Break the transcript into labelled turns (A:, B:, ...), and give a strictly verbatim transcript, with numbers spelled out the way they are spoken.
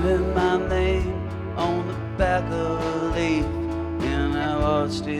A: writing my name on the back of a leaf, and I watched it